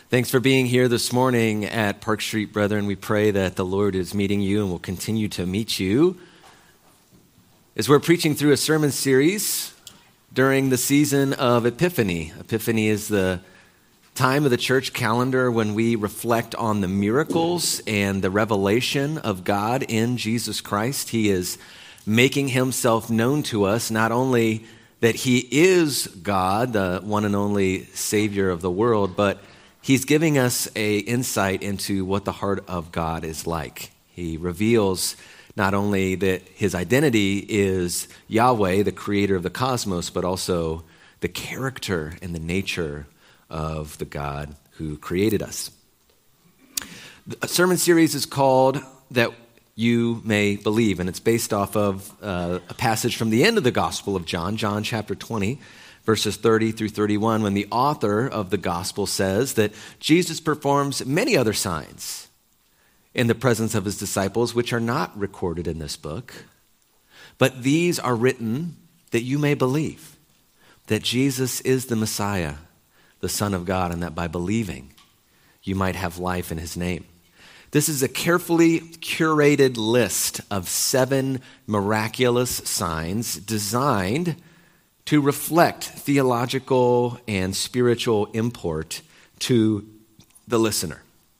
Thanks for being here this morning at Park Street, brethren. We pray that the Lord is meeting you and will continue to meet you as we're preaching through a sermon series during the season of Epiphany. Epiphany is the time of the church calendar when we reflect on the miracles and the revelation of God in Jesus Christ. He is making himself known to us, not only that he is God, the one and only Savior of the world, but he's giving us an insight into what the heart of God is like. He reveals not only that his identity is Yahweh, the creator of the cosmos, but also the character and the nature of the God who created us. The sermon series is called That You May Believe, and it's based off of a passage from the end of the Gospel of John, John chapter 20, verses 30 through 31, when the author of the gospel says that Jesus performs many other signs in the presence of his disciples, which are not recorded in this book. But these are written that you may believe that Jesus is the Messiah, the Son of God, and that by believing you might have life in his name. This is a carefully curated list of 7 miraculous signs designed to reflect theological and spiritual import to the listener.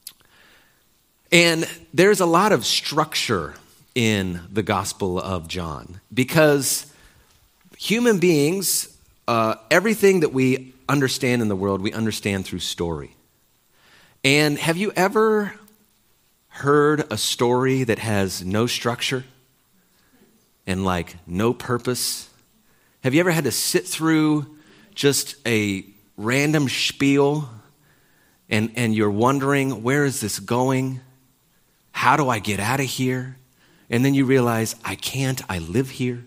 And there's a lot of structure in the Gospel of John because human beings, everything that we understand in the world, we understand through story. And have you ever heard a story that has no structure and no purpose? Have you ever had to sit through just a random spiel and you're wondering, where is this going? How do I get out of here? And then you realize, I can't, I live here.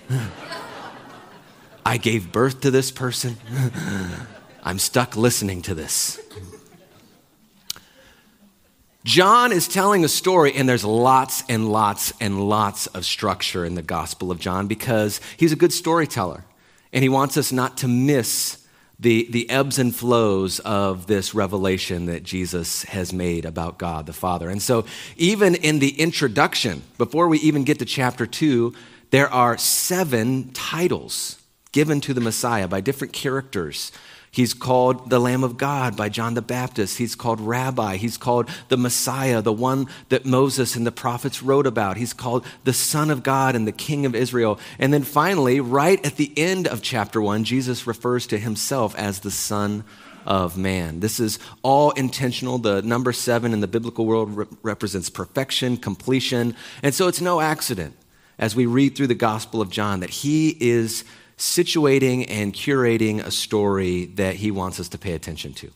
I gave birth to this person. I'm stuck listening to this. John is telling a story, and there's lots and lots and lots of structure in the Gospel of John because he's a good storyteller, and he wants us not to miss the ebbs and flows of this revelation that Jesus has made about God the Father. And so even in the introduction, before we even get to chapter 2, there are 7 titles given to the Messiah by different characters. He's called the Lamb of God by John the Baptist. He's called Rabbi. He's called the Messiah, the one that Moses and the prophets wrote about. He's called the Son of God and the King of Israel. And then finally, right at the end of chapter 1, Jesus refers to himself as the Son of Man. This is all intentional. The number 7 in the biblical world represents perfection, completion. And so it's no accident as we read through the Gospel of John that he is situating and curating a story that he wants us to pay attention to.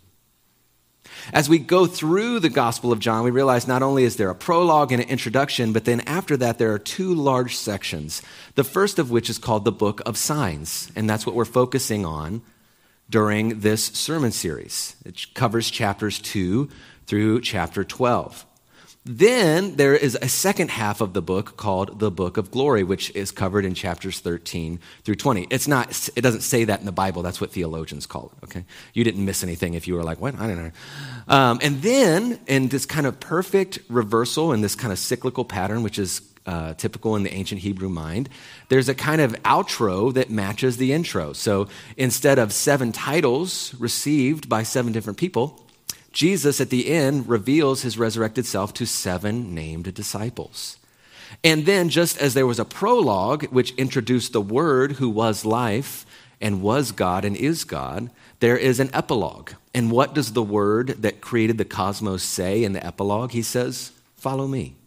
As we go through the Gospel of John, we realize not only is there a prologue and an introduction, but then after that there are 2 large sections, the first of which is called the Book of Signs, and that's what we're focusing on during this sermon series. It covers chapters 2 through chapter 12. Then there is a second half of the book called the Book of Glory, which is covered in chapters 13 through 20. It doesn't say that in the Bible. That's what theologians call it, okay? You didn't miss anything if you were like, what? I don't know. And then in this kind of perfect reversal, in this kind of cyclical pattern, which is typical in the ancient Hebrew mind, there's a kind of outro that matches the intro. So instead of 7 titles received by 7 different people, Jesus, at the end, reveals his resurrected self to 7 named disciples. And then, just as there was a prologue, which introduced the Word who was life and was God and is God, there is an epilogue. And what does the Word that created the cosmos say in the epilogue? He says, follow me.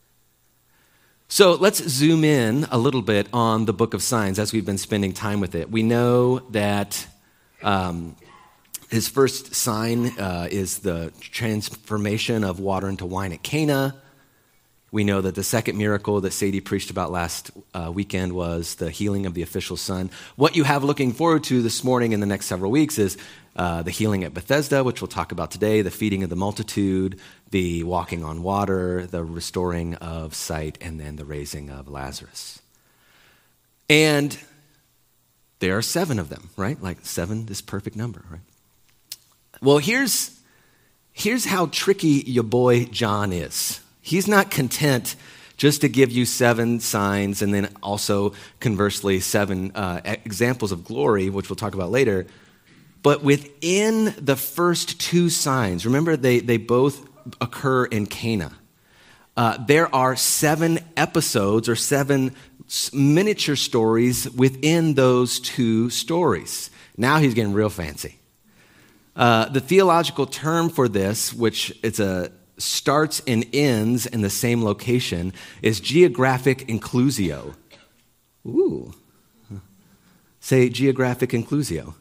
So let's zoom in a little bit on the Book of Signs as we've been spending time with it. We know that his first sign is the transformation of water into wine at Cana. We know that the second miracle that Sadie preached about last weekend was the healing of the official son. What you have looking forward to this morning in the next several weeks is the healing at Bethesda, which we'll talk about today, the feeding of the multitude, the walking on water, the restoring of sight, and then the raising of Lazarus. And there are 7 of them, right? Like 7, this perfect number, right? Well, here's here's how tricky your boy John is. He's not content just to give you 7 signs and then also, conversely, 7 examples of glory, which we'll talk about later. But within the first 2 signs, remember they both occur in Cana. There are 7 episodes or 7 miniature stories within those 2 stories. Now he's getting real fancy. The theological term for this, which it's starts and ends in the same location, is geographic inclusio. Ooh. Say geographic inclusio.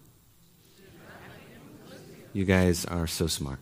You guys are so smart.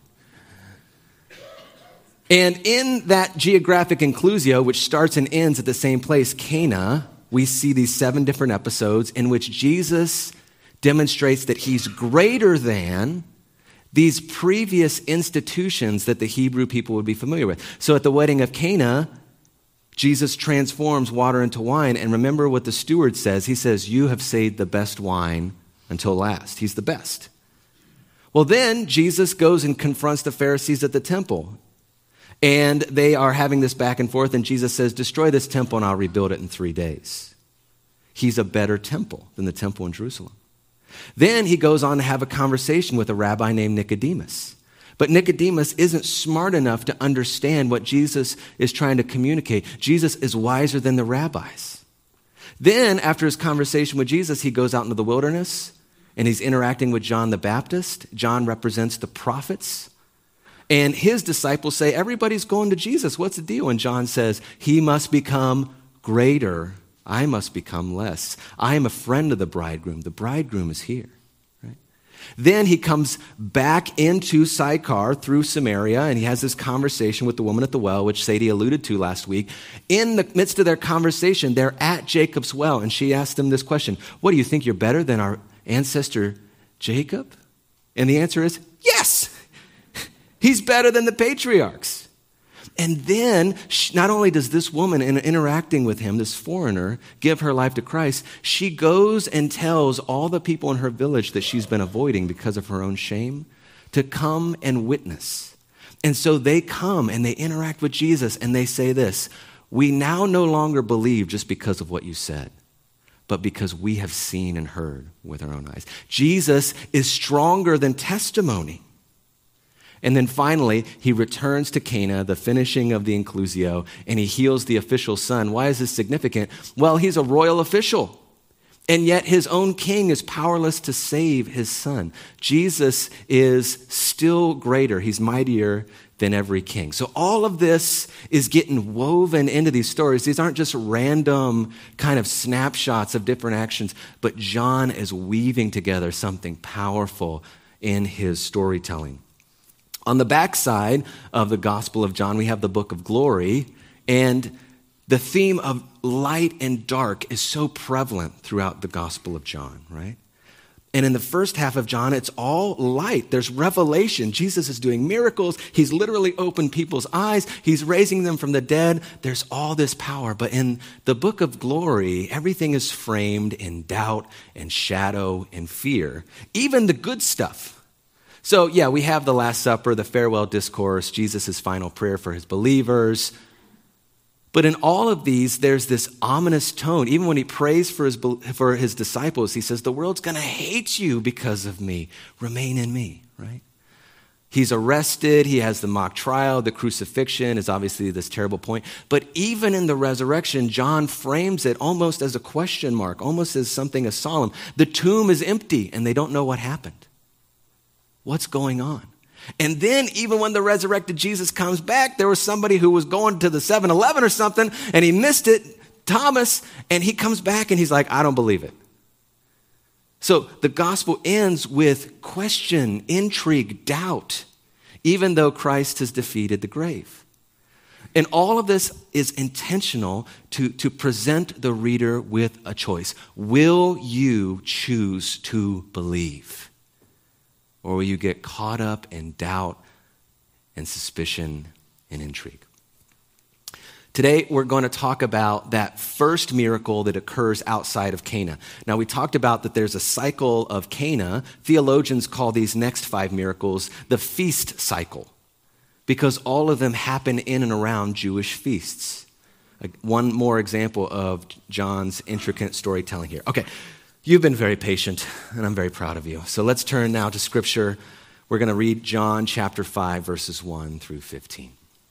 And in that geographic inclusio, which starts and ends at the same place, Cana, we see these 7 different episodes in which Jesus demonstrates that he's greater than these previous institutions that the Hebrew people would be familiar with. So at the wedding of Cana, Jesus transforms water into wine. And remember what the steward says. He says, "You have saved the best wine until last." He's the best. Well, then Jesus goes and confronts the Pharisees at the temple. And they are having this back and forth. And Jesus says, "Destroy this temple and I'll rebuild it in 3 days." He's a better temple than the temple in Jerusalem. Then he goes on to have a conversation with a rabbi named Nicodemus. But Nicodemus isn't smart enough to understand what Jesus is trying to communicate. Jesus is wiser than the rabbis. Then, after his conversation with Jesus, he goes out into the wilderness and he's interacting with John the Baptist. John represents the prophets. And his disciples say, "Everybody's going to Jesus. What's the deal?" And John says, "He must become greater. I must become less. I am a friend of the bridegroom. The bridegroom is here." Right? Then he comes back into Sychar through Samaria, and he has this conversation with the woman at the well, which Sadie alluded to last week. In the midst of their conversation, they're at Jacob's well, and she asked him this question: "What, do you think you're better than our ancestor Jacob?" And the answer is, yes, he's better than the patriarchs. And then, not only does this woman, in interacting with him, this foreigner, give her life to Christ, she goes and tells all the people in her village that she's been avoiding because of her own shame to come and witness. And so they come and they interact with Jesus and they say this: "We now no longer believe just because of what you said, but because we have seen and heard with our own eyes." Jesus is stronger than testimony. And then finally, he returns to Cana, the finishing of the inclusio, and he heals the official's son. Why is this significant? Well, he's a royal official, and yet his own king is powerless to save his son. Jesus is still greater. He's mightier than every king. So all of this is getting woven into these stories. These aren't just random kind of snapshots of different actions, but John is weaving together something powerful in his storytelling. On the backside of the Gospel of John, we have the book of glory, and the theme of light and dark is so prevalent throughout the Gospel of John, right? And in the first half of John, it's all light. There's revelation. Jesus is doing miracles. He's literally opened people's eyes. He's raising them from the dead. There's all this power. But in the book of glory, everything is framed in doubt and shadow and fear, even the good stuff. So, yeah, we have the Last Supper, the farewell discourse, Jesus' final prayer for his believers. But in all of these, there's this ominous tone. Even when he prays for his disciples, he says, "The world's going to hate you because of me. Remain in me," right? He's arrested. He has the mock trial. The crucifixion is obviously this terrible point. But even in the resurrection, John frames it almost as a question mark, almost as something as solemn. The tomb is empty, and they don't know what happened. What's going on? And then even when the resurrected Jesus comes back, there was somebody who was going to the 7-Eleven or something, and he missed it, Thomas, and he comes back and he's like, "I don't believe it." So the gospel ends with question, intrigue, doubt, even though Christ has defeated the grave. And all of this is intentional to present the reader with a choice. Will you choose to believe? Or will you get caught up in doubt and suspicion and intrigue? Today, we're going to talk about that first miracle that occurs outside of Cana. Now, we talked about that there's a cycle of Cana. Theologians call these next 5 miracles the feast cycle. because all of them happen in and around Jewish feasts. One more example of John's intricate storytelling here. Okay, you've been very patient, and I'm very proud of you. So let's turn now to Scripture. We're going to read John chapter 5, verses 1 through 15.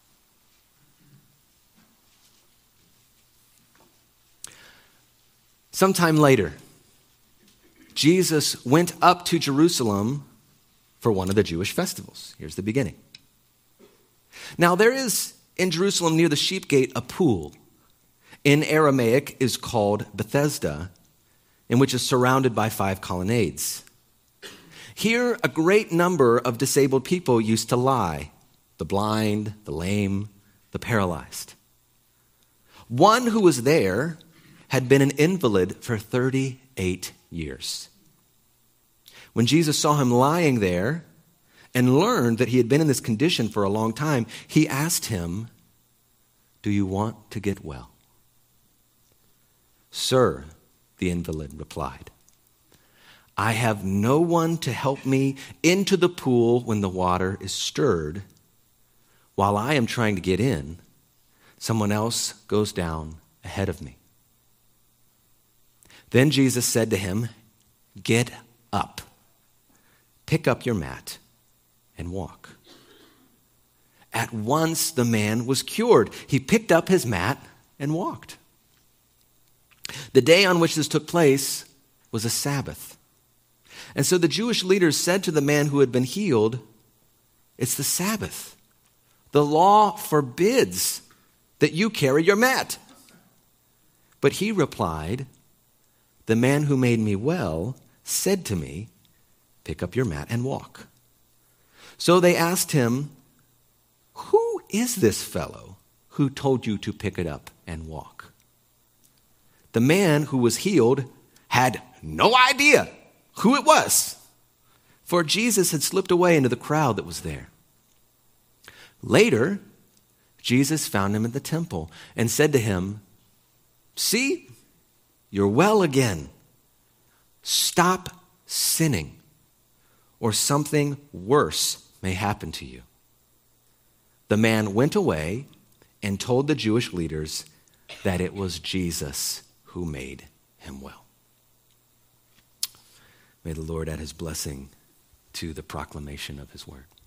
Sometime later, Jesus went up to Jerusalem for one of the Jewish festivals. Here's the beginning. Now there is in Jerusalem near the sheep gate a pool, in Aramaic is called Bethesda, in which is surrounded by 5 colonnades. Here a great number of disabled people used to lie, the blind, the lame, the paralyzed. One who was there had been an invalid for 38 years. When Jesus saw him lying there and learned that he had been in this condition for a long time, he asked him, "Do you want to get well?" "Sir," the invalid replied, "I have no one to help me into the pool when the water is stirred. While I am trying to get in, someone else goes down ahead of me." Then Jesus said to him, "Get up, pick up your mat, and walk." At once the man was cured. He picked up his mat and walked. The day on which this took place was a Sabbath. And so the Jewish leaders said to the man who had been healed, "It's the Sabbath. The law forbids that you carry your mat." But he replied, "The man who made me well said to me, 'Pick up your mat and walk.'" So they asked him, "Who is this fellow who told you to pick it up and walk?" The man who was healed had no idea who it was, for Jesus had slipped away into the crowd that was there. Later, Jesus found him at the temple and said to him, "See, you're well again. Stop sinning, or something worse may happen to you." The man went away and told the Jewish leaders that it was Jesus who made him well. May the Lord add his blessing to the proclamation of his word.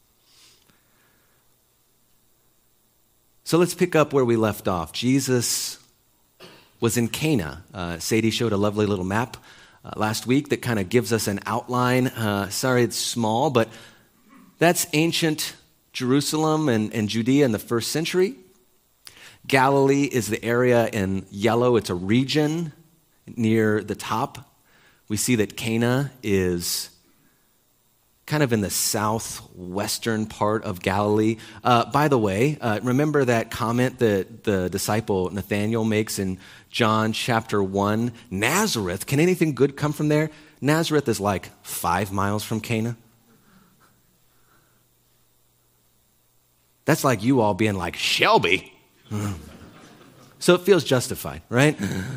So let's pick up where we left off. Jesus was in Cana. Sadie showed a lovely little map last week that kind of gives us an outline. Sorry, it's small, but that's ancient Jerusalem and Judea in the first century. Galilee is the area in yellow. It's a region near the top. We see that Cana is kind of in the southwestern part of Galilee. By the way, remember that comment that the disciple Nathanael makes in John chapter 1? Nazareth, can anything good come from there? Nazareth is like 5 miles from Cana. That's like you all being like, Shelby. So it feels justified, right?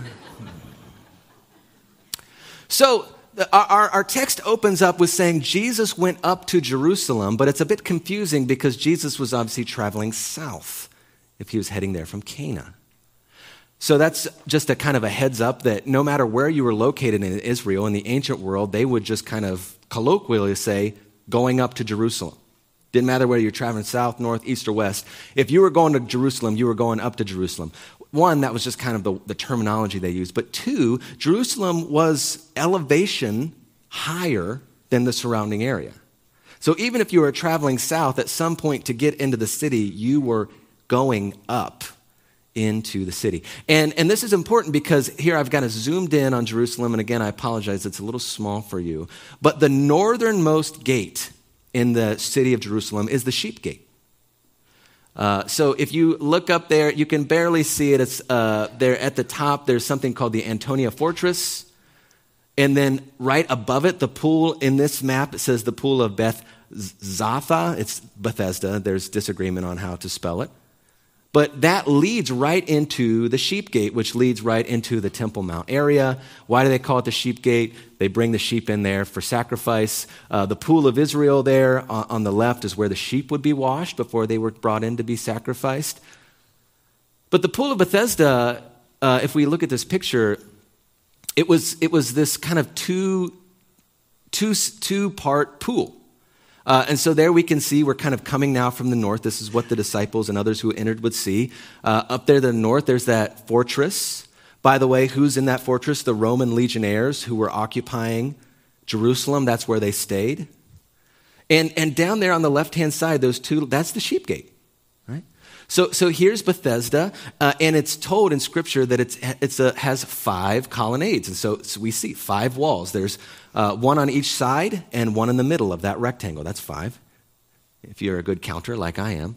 So our text opens up with saying Jesus went up to Jerusalem, but it's a bit confusing because Jesus was obviously traveling south if he was heading there from Cana. So that's just a kind of a heads up that no matter where you were located in Israel, in the ancient world, they would just kind of colloquially say, going up to Jerusalem. Didn't matter whether you're traveling south, north, east, or west. If you were going to Jerusalem, you were going up to Jerusalem. One, that was just kind of the terminology they used. But two, Jerusalem was elevation higher than the surrounding area. So even if you were traveling south, at some point to get into the city, you were going up into the city. And this is important because here I've got it zoomed in on Jerusalem. And again, I apologize, it's a little small for you. But the northernmost gate in the city of Jerusalem is the sheep gate. So if you look up there, you can barely see it. It's there at the top. There's something called the Antonia Fortress. And then right above it, the pool in this map, it says the pool of Beth Zatha. It's Bethesda. There's disagreement on how to spell it. But that leads right into the sheep gate, which leads right into the Temple Mount area. Why do they call it the sheep gate? They bring the sheep in there for sacrifice. The pool of Israel there on the left is where the sheep would be washed before they were brought in to be sacrificed. But the pool of Bethesda, if we look at this picture, it was this kind of two-part pool. And so there we can see we're kind of coming now from the north. This is what the disciples and others who entered would see. Up there to the north, there's that fortress. By the way, who's in that fortress? The Roman legionnaires who were occupying Jerusalem. That's where they stayed. And down there on the left-hand side, that's the sheep gate, right? So here's Bethesda, and it's told in Scripture that it has 5 colonnades. And so we see 5 walls. There's one on each side and one in the middle of that rectangle. That's 5, if you're a good counter like I am.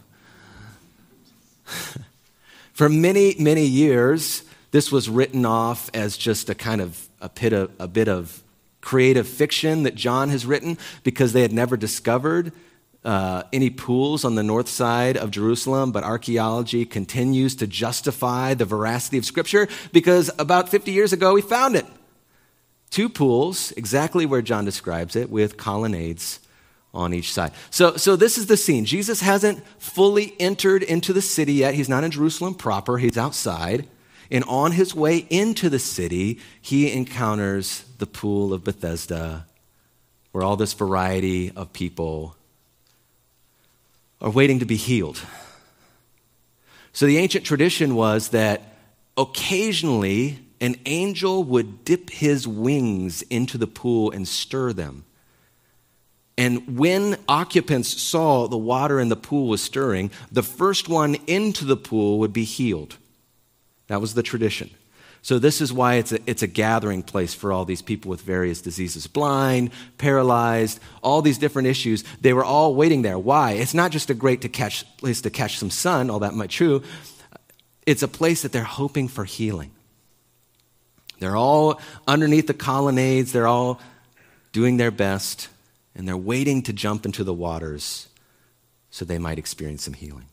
For many, many years, this was written off as just a bit of creative fiction that John has written because they had never discovered any pools on the north side of Jerusalem, but archaeology continues to justify the veracity of Scripture because about 50 years ago we found it. 2 pools, exactly where John describes it, with colonnades on each side. So this is the scene. Jesus hasn't fully entered into the city yet. He's not in Jerusalem proper. He's outside. And on his way into the city, he encounters the pool of Bethesda, where all this variety of people are waiting to be healed. So the ancient tradition was that occasionally an angel would dip his wings into the pool and stir them. And when occupants saw the water in the pool was stirring, the first one into the pool would be healed. That was the tradition. So this is why it's a gathering place for all these people with various diseases, blind, paralyzed, all these different issues. They were all waiting there. Why? It's not just a great place to catch some sun, all that might true. It's a place that they're hoping for healing. They're all underneath the colonnades. They're all doing their best, and they're waiting to jump into the waters so they might experience some healing.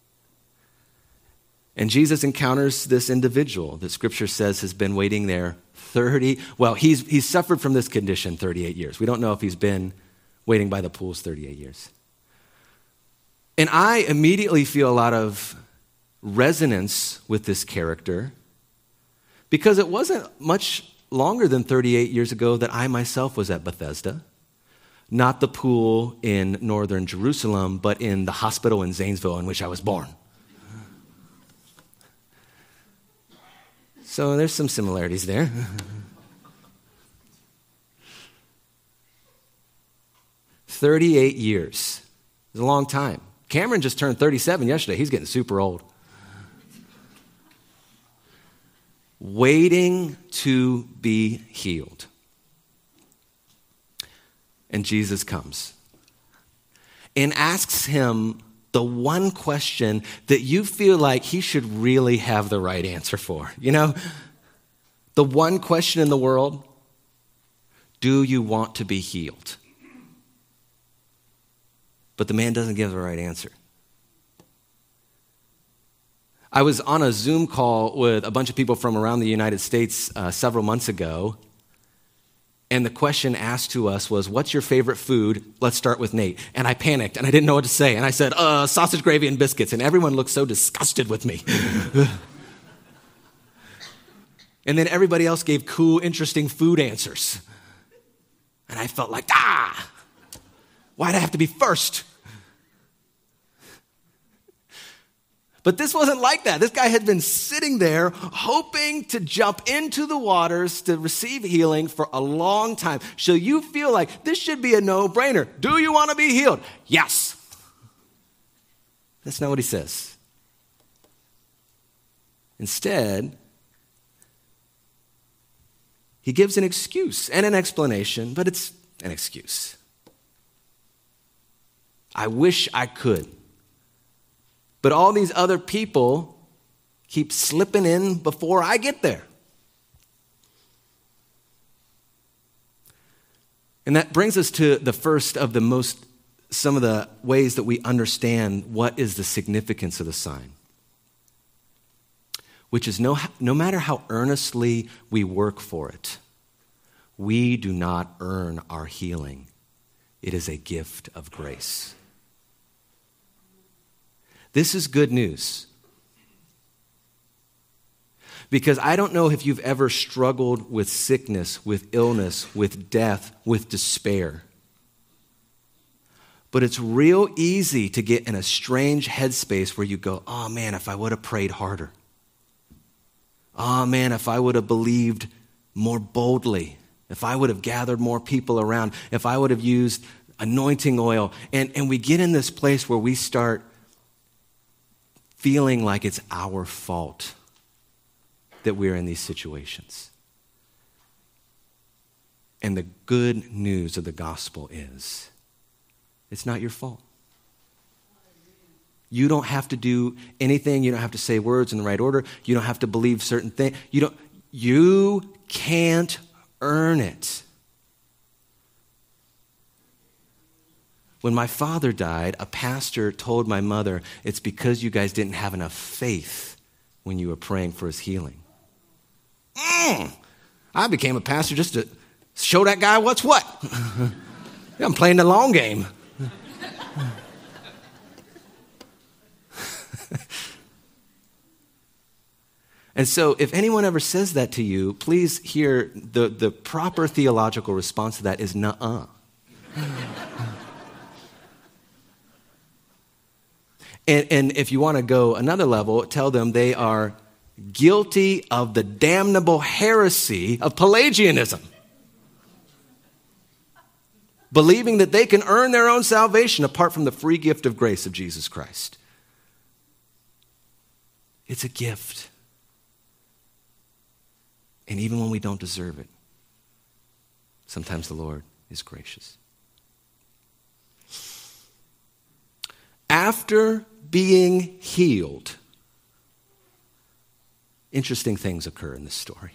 And Jesus encounters this individual that Scripture says has been waiting there he's suffered from this condition 38 years. We don't know if he's been waiting by the pools 38 years. And I immediately feel a lot of resonance with this character because it wasn't much longer than 38 years ago that I myself was at Bethesda. Not the pool in northern Jerusalem, but in the hospital in Zanesville in which I was born. So there's some similarities there. 38 years. It's a long time. Cameron just turned 37 yesterday. He's getting super old. Waiting to be healed. And Jesus comes and asks him the one question that you feel like he should really have the right answer for. You know, the one question in the world, do you want to be healed? But the man doesn't give the right answer. I was on a Zoom call with a bunch of people from around the United States several months ago, and the question asked to us was, what's your favorite food? Let's start with Nate. And I panicked, and I didn't know what to say. And I said, sausage, gravy, and biscuits. And everyone looked so disgusted with me. And then everybody else gave cool, interesting food answers. And I felt like, why'd I have to be first? But this wasn't like that. This guy had been sitting there hoping to jump into the waters to receive healing for a long time. So you feel like this should be a no-brainer. Do you want to be healed? Yes. That's not what he says. Instead, he gives an excuse and an explanation, but it's an excuse. I wish I could. But all these other people keep slipping in before I get there. And that brings us to the first of some of the ways that we understand what is the significance of the sign. which is no matter how earnestly we work for it, we do not earn our healing. It is a gift of grace. This is good news. Because I don't know if you've ever struggled with sickness, with illness, with death, with despair. But it's real easy to get in a strange headspace where you go, oh man, if I would have prayed harder. Oh man, if I would have believed more boldly. If I would have gathered more people around. If I would have used anointing oil. And we get in this place where we start feeling like it's our fault that we're in these situations. And the good news of the gospel is, it's not your fault. You don't have to do anything. You don't have to say words in the right order. You don't have to believe certain things. You can't earn it. When my father died, a pastor told my mother, it's because you guys didn't have enough faith when you were praying for his healing. I became a pastor just to show that guy what's what. I'm playing the long game. And so if anyone ever says that to you, please hear the proper theological response to that is nuh-uh. And if you want to go another level, tell them they are guilty of the damnable heresy of Pelagianism. Believing that they can earn their own salvation apart from the free gift of grace of Jesus Christ. It's a gift. And even when we don't deserve it, sometimes the Lord is gracious. After being healed, interesting things occur in this story.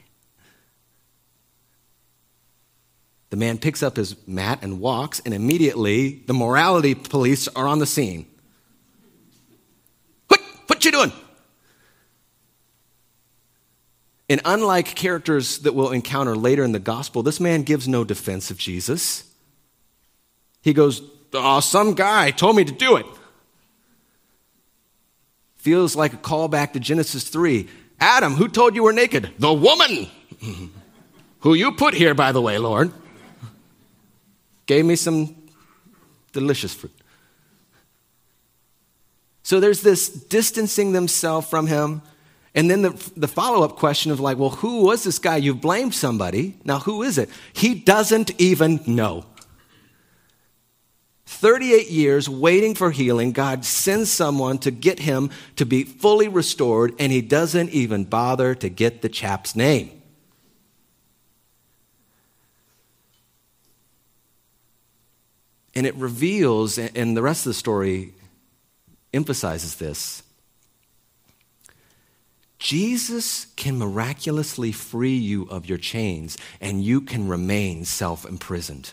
The man picks up his mat and walks, and immediately the morality police are on the scene. What you doing? And unlike characters that we'll encounter later in the gospel, this man gives no defense of Jesus. He goes, oh, some guy told me to do it. Feels like a callback to Genesis 3. Adam, who told you were naked? The woman, who you put here, by the way, Lord, gave me some delicious fruit. So there's this distancing themselves from him. And then the follow-up question of like, well, who was this guy? You've blamed somebody. Now, who is it? He doesn't even know. 38 years waiting for healing. God sends someone to get him to be fully restored, and he doesn't even bother to get the chap's name. And it reveals, and the rest of the story emphasizes this, Jesus can miraculously free you of your chains, and you can remain self-imprisoned.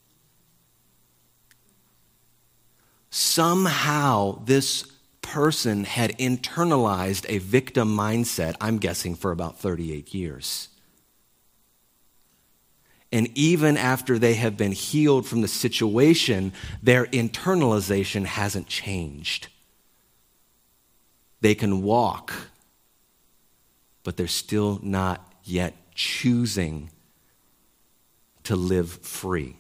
Somehow, this person had internalized a victim mindset, I'm guessing for about 38 years. And even after they have been healed from the situation, their internalization hasn't changed. They can walk, but they're still not yet choosing to live free.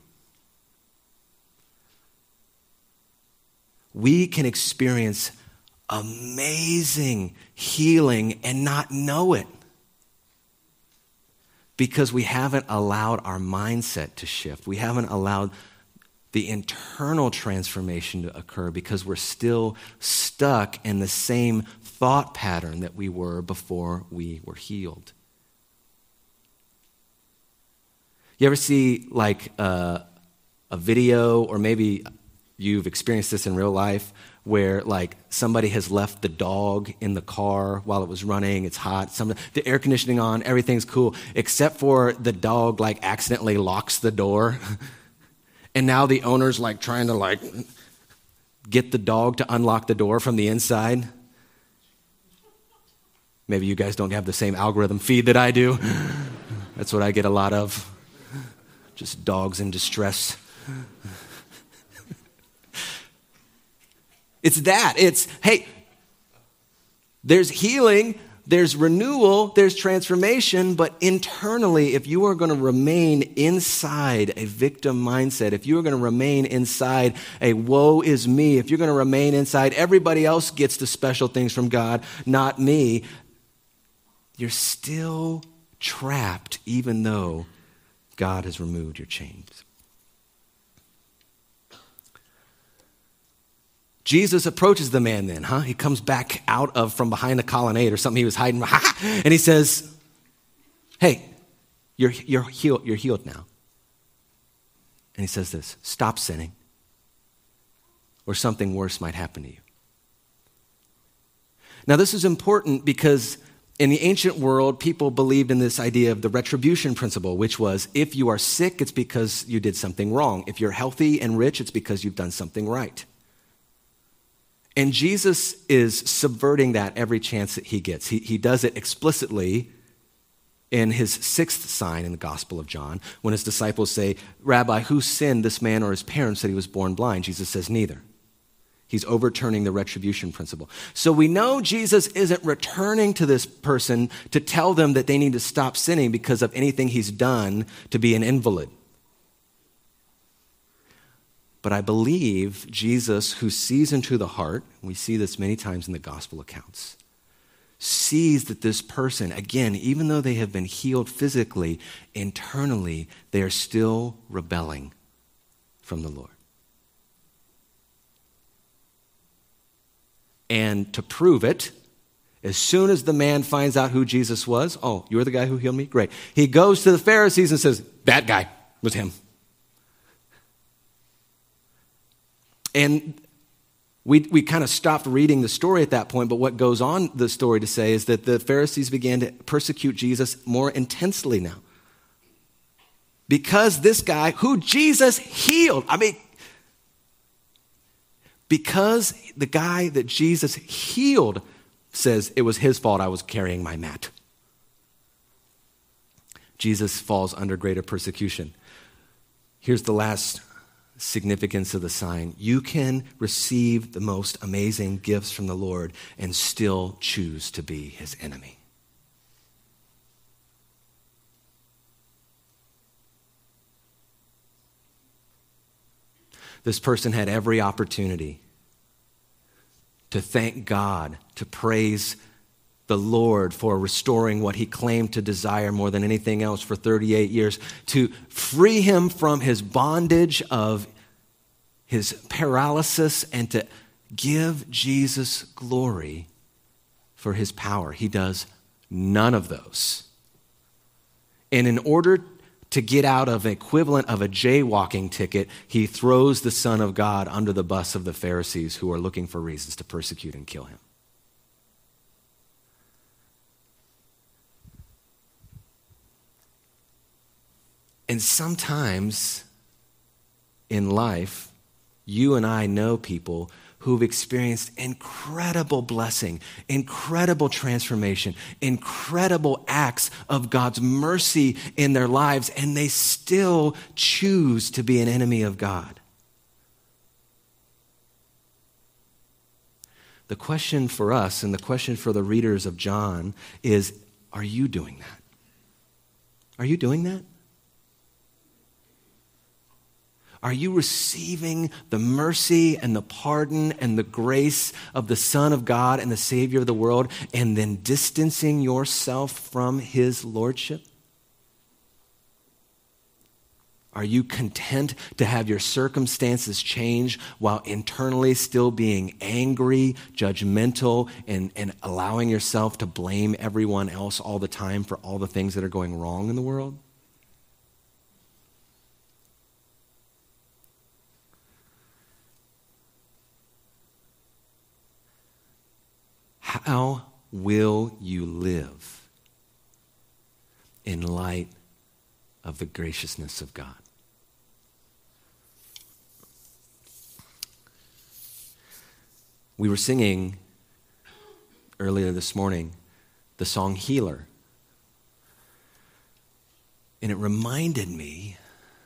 We can experience amazing healing and not know it because we haven't allowed our mindset to shift. We haven't allowed the internal transformation to occur because we're still stuck in the same thought pattern that we were before we were healed. You ever see like a video, or maybe you've experienced this in real life, where like somebody has left the dog in the car while it was running, it's hot, the air conditioning on, everything's cool, except for the dog like accidentally locks the door. And now the owner's like trying to like get the dog to unlock the door from the inside. Maybe you guys don't have the same algorithm feed that I do. That's what I get a lot of. Just dogs in distress. It's that. It's, hey, there's healing, there's renewal, there's transformation, but internally, if you are going to remain inside a victim mindset, if you are going to remain inside a woe is me, if you're going to remain inside everybody else gets the special things from God, not me, you're still trapped even though God has removed your chains. Jesus approaches the man then, He comes back out from behind the colonnade or something he was hiding behind, and he says, hey, you're healed now. And he says this, stop sinning, or something worse might happen to you. Now this is important because in the ancient world, people believed in this idea of the retribution principle, which was if you are sick, it's because you did something wrong. If you're healthy and rich, it's because you've done something right. And Jesus is subverting that every chance that he gets. He does it explicitly in his sixth sign in the Gospel of John, when his disciples say, Rabbi, who sinned, this man or his parents, that he was born blind? Jesus says, neither. He's overturning the retribution principle. So we know Jesus isn't returning to this person to tell them that they need to stop sinning because of anything he's done to be an invalid. But I believe Jesus, who sees into the heart, we see this many times in the gospel accounts, sees that this person, again, even though they have been healed physically, internally, they are still rebelling from the Lord. And to prove it, as soon as the man finds out who Jesus was, oh, you're the guy who healed me? Great. He goes to the Pharisees and says, that guy was him. And we kind of stopped reading the story at that point, but what goes on the story to say is that the Pharisees began to persecute Jesus more intensely now. Because this guy who Jesus healed, because the guy that Jesus healed says it was his fault I was carrying my mat. Jesus falls under greater persecution. Here's the last significance of the sign. You can receive the most amazing gifts from the Lord and still choose to be his enemy. This person had every opportunity to thank God, to praise the Lord for restoring what he claimed to desire more than anything else for 38 years, to free him from his bondage of his paralysis and to give Jesus glory for his power. He does none of those. And in order to get out of an equivalent of a jaywalking ticket, he throws the Son of God under the bus of the Pharisees who are looking for reasons to persecute and kill him. And sometimes in life, you and I know people who've experienced incredible blessing, incredible transformation, incredible acts of God's mercy in their lives, and they still choose to be an enemy of God. The question for us and the question for the readers of John is, are you doing that? Are you doing that? Are you receiving the mercy and the pardon and the grace of the Son of God and the Savior of the world and then distancing yourself from his lordship? Are you content to have your circumstances change while internally still being angry, judgmental, and allowing yourself to blame everyone else all the time for all the things that are going wrong in the world? How will you live in light of the graciousness of God? We were singing earlier this morning the song Healer. And it reminded me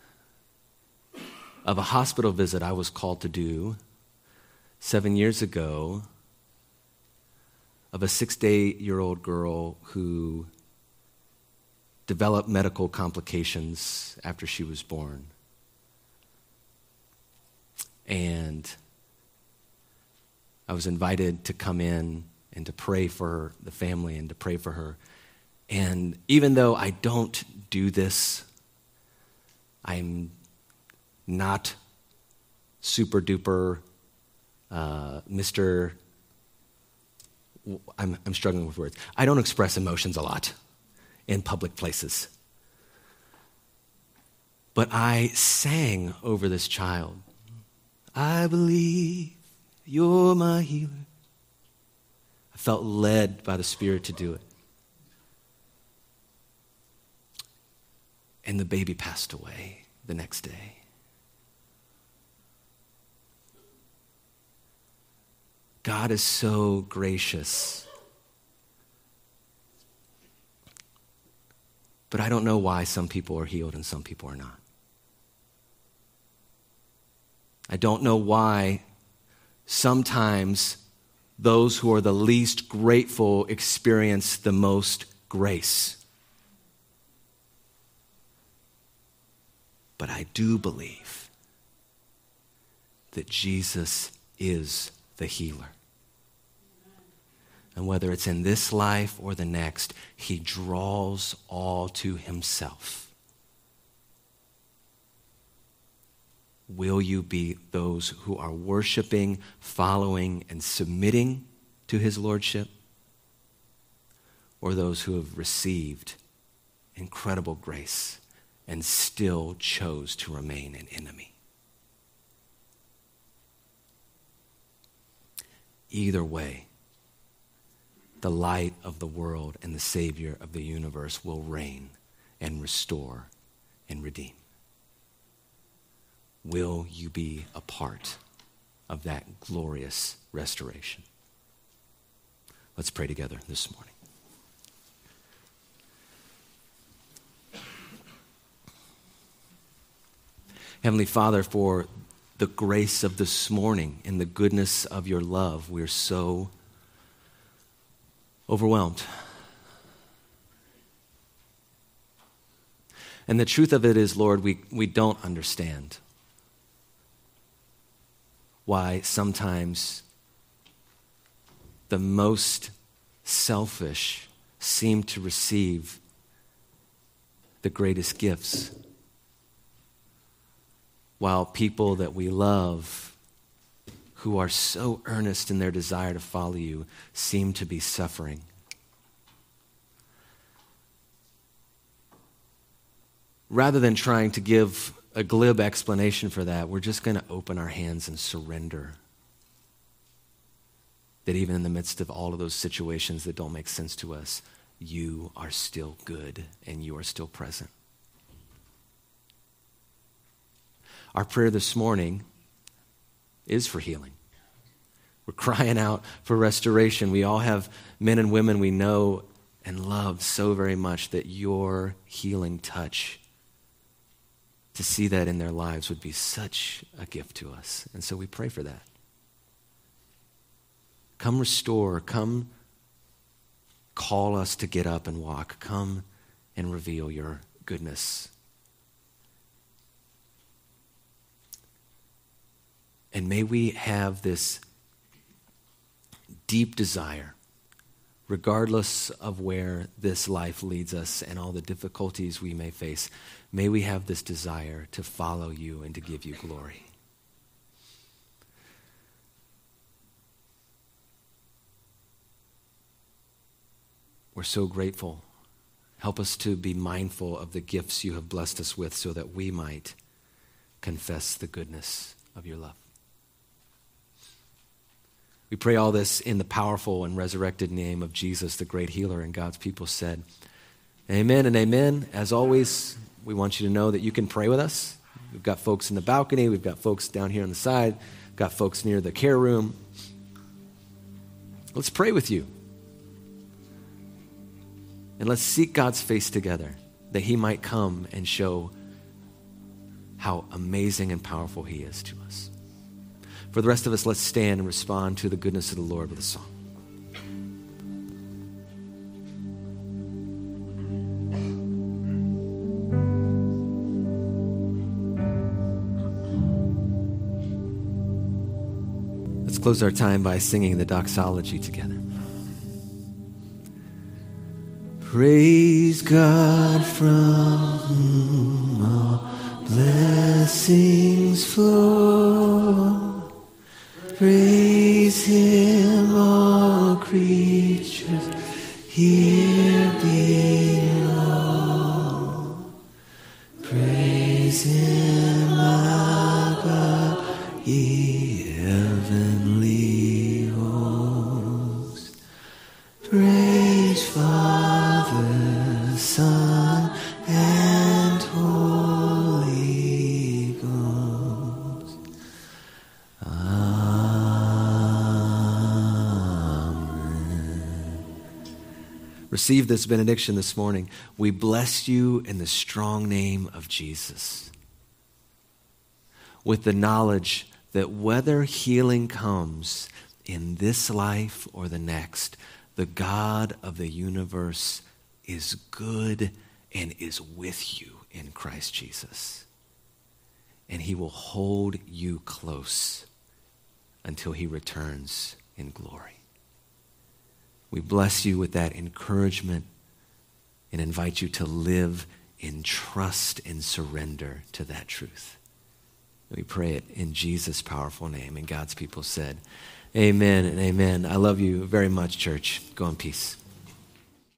of a hospital visit I was called to do 7 years ago of a 6 to 8 year old girl who developed medical complications after she was born. And I was invited to come in and to pray for the family and to pray for her. And even though I don't do this, I'm not super duper Mr. I'm struggling with words. I don't express emotions a lot in public places. But I sang over this child. I believe you're my healer. I felt led by the Spirit to do it. And the baby passed away the next day. God is so gracious. But I don't know why some people are healed and some people are not. I don't know why sometimes those who are the least grateful experience the most grace. But I do believe that Jesus is the healer. And whether it's in this life or the next, he draws all to himself. Will you be those who are worshiping, following, and submitting to his lordship? Or those who have received incredible grace and still chose to remain an enemy? Either way, the light of the world and the Savior of the universe will reign and restore and redeem. Will you be a part of that glorious restoration? Let's pray together this morning. Heavenly Father, for the grace of this morning and the goodness of your love, we're so overwhelmed. And the truth of it is, Lord, we don't understand why sometimes the most selfish seem to receive the greatest gifts, while people that we love, who are so earnest in their desire to follow you, seem to be suffering. Rather than trying to give a glib explanation for that, we're just going to open our hands and surrender. That even in the midst of all of those situations that don't make sense to us, you are still good and you are still present. Our prayer this morning is for healing. We're crying out for restoration. We all have men and women we know and love so very much that your healing touch, to see that in their lives, would be such a gift to us. And so we pray for that. Come restore, come call us to get up and walk. Come and reveal your goodness. And may we have this deep desire, regardless of where this life leads us and all the difficulties we may face, may we have this desire to follow you and to give you glory. We're so grateful. Help us to be mindful of the gifts you have blessed us with so that we might confess the goodness of your love. We pray all this in the powerful and resurrected name of Jesus, the great healer, and God's people said, amen and amen. As always, we want you to know that you can pray with us. We've got folks in the balcony. We've got folks down here on the side. We've got folks near the care room. Let's pray with you. And let's seek God's face together, that he might come and show how amazing and powerful he is to us. For the rest of us, let's stand and respond to the goodness of the Lord with a song. Let's close our time by singing the doxology together. Praise God from whom all blessings flow. Praise him, all creatures here below. Praise him, our God, ye heavenly hosts. Praise Father, Son, and Holy Ghost. Amen. Receive this benediction this morning. We bless you in the strong name of Jesus, with the knowledge that whether healing comes in this life or the next, the God of the universe is good and is with you in Christ Jesus. And he will hold you close until he returns in glory. We bless you with that encouragement and invite you to live in trust and surrender to that truth. We pray it in Jesus' powerful name. And God's people said, amen and amen. I love you very much, church. Go in peace.